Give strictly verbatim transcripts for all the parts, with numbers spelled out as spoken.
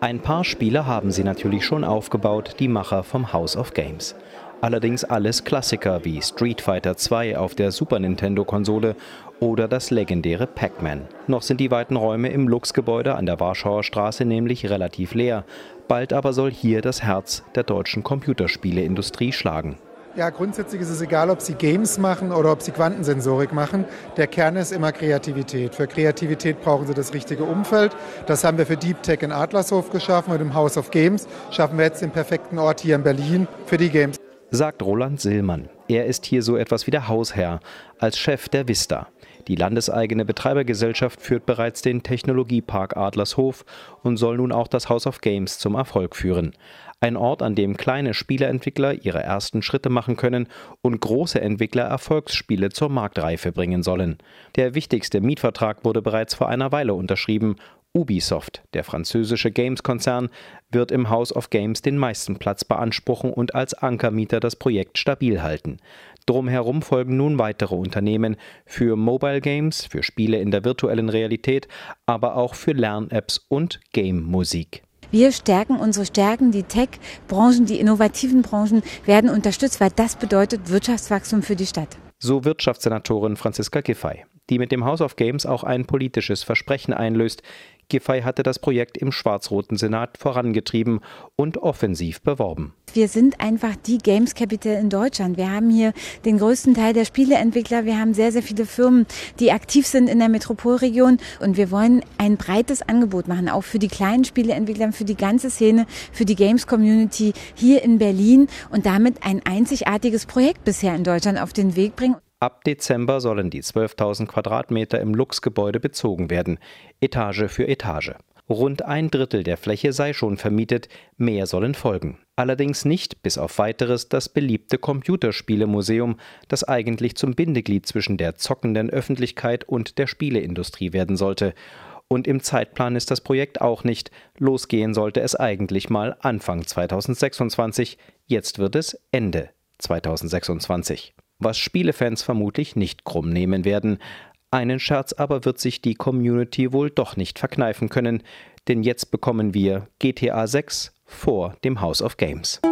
Ein paar Spiele haben sie natürlich schon aufgebaut, die Macher vom House of Games. Allerdings alles Klassiker wie Street Fighter zwei auf der Super Nintendo-Konsole oder das legendäre Pac-Man. Noch sind die weiten Räume im Lux-Gebäude an der Warschauer Straße nämlich relativ leer. Bald aber soll hier das Herz der deutschen Computerspieleindustrie schlagen. Ja, grundsätzlich ist es egal, ob Sie Games machen oder ob Sie Quantensensorik machen. Der Kern ist immer Kreativität. Für Kreativität brauchen Sie das richtige Umfeld. Das haben wir für Deep Tech in Adlershof geschaffen und im House of Games schaffen wir jetzt den perfekten Ort hier in Berlin für die Games. Sagt Roland Sillmann. Er ist hier so etwas wie der Hausherr, als Chef der Vista. Die landeseigene Betreibergesellschaft führt bereits den Technologiepark Adlershof und soll nun auch das House of Games zum Erfolg führen. Ein Ort, an dem kleine Spieleentwickler ihre ersten Schritte machen können und große Entwickler Erfolgsspiele zur Marktreife bringen sollen. Der wichtigste Mietvertrag wurde bereits vor einer Weile unterschrieben. Ubisoft, der französische Games-Konzern, wird im House of Games den meisten Platz beanspruchen und als Ankermieter das Projekt stabil halten. Drumherum folgen nun weitere Unternehmen für Mobile Games, für Spiele in der virtuellen Realität, aber auch für Lern-Apps und Game-Musik. Wir stärken unsere Stärken, die Tech-Branchen, die innovativen Branchen werden unterstützt, weil das bedeutet Wirtschaftswachstum für die Stadt. So Wirtschaftssenatorin Franziska Giffey, die mit dem House of Games auch ein politisches Versprechen einlöst. Giffey hatte das Projekt im schwarz-roten Senat vorangetrieben und offensiv beworben. Wir sind einfach die Games Capital in Deutschland. Wir haben hier den größten Teil der Spieleentwickler. Wir haben sehr, sehr viele Firmen, die aktiv sind in der Metropolregion. Und wir wollen ein breites Angebot machen, auch für die kleinen Spieleentwickler, für die ganze Szene, für die Games-Community hier in Berlin und damit ein einzigartiges Projekt bisher in Deutschland auf den Weg bringen. Ab Dezember sollen die zwölftausend Quadratmeter im Lux-Gebäude bezogen werden, Etage für Etage. Rund ein Drittel der Fläche sei schon vermietet, mehr sollen folgen. Allerdings nicht, bis auf Weiteres, das beliebte Computerspielemuseum, das eigentlich zum Bindeglied zwischen der zockenden Öffentlichkeit und der Spieleindustrie werden sollte. Und im Zeitplan ist das Projekt auch nicht. Losgehen sollte es eigentlich mal Anfang zweitausendsechsundzwanzig, jetzt wird es Ende zweitausendsechsundzwanzig. Was Spielefans vermutlich nicht krumm nehmen werden. Einen Scherz aber wird sich die Community wohl doch nicht verkneifen können, denn jetzt bekommen wir G T A sechs vor dem House of Games.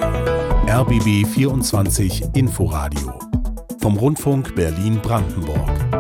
R B B vierundzwanzig Inforadio vom Rundfunk Berlin-Brandenburg.